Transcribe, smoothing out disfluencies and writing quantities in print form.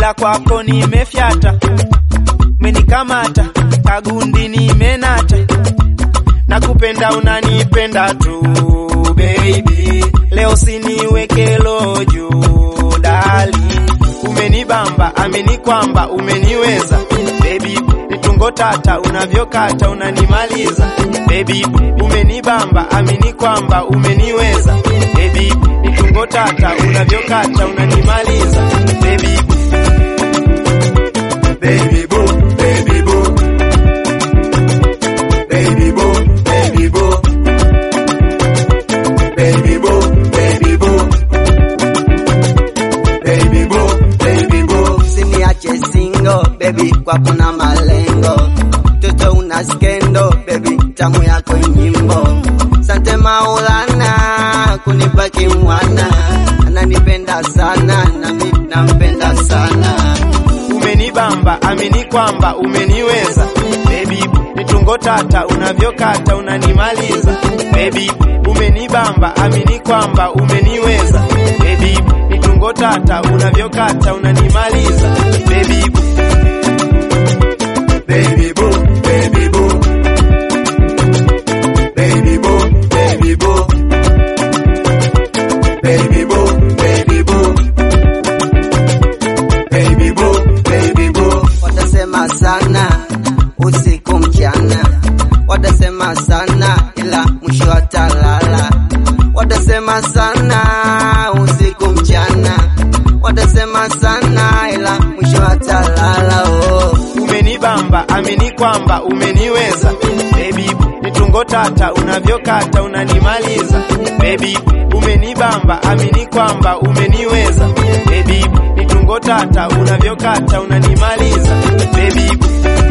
ila kwako nimefyata, umenikamata kagundi nimenata, nakupenda unanipenda tu baby, leo siniweke lojo dali, umenibamba amini kwamba umeniweza baby, nitungo tata unavyokata unanimaliza baby, umenibamba amini kwamba umeniweza baby, nitungo tata unavyokata unanimaliza baby, baby boo, baby boo, baby boo, baby boo, baby boo, baby boo, baby boo, baby boo. Usiniache single baby, kwa kuna malengo, toto una skendo baby, tamu yako nyimbo. Sante Maulana kunibaki mwana, ananipenda sana na mimi nampenda sana. Umenibamba amini kwamba umeniweza baby, nitungo tata unavyokata unanimaliza baby, umenibamba amini kwamba umeniweza baby, nitungo tata unavyokata unanimaliza baby, baby boo, baby boo, baby boo, baby boo, baby boo, baby boo, baby boo, baby boo. Watasema sana usiku mchana, watasema sana ila mwisho watalala. Watasema sana usiku mchana, watasema sana ila mwisho watalala. Oh, umenibamba amini kwamba umeniweza baby, nitungo tata unavyokata unanimaliza baby, umenibamba amini kwamba umeniweza baby, nitungo tata unavyokata unanimaliza baby.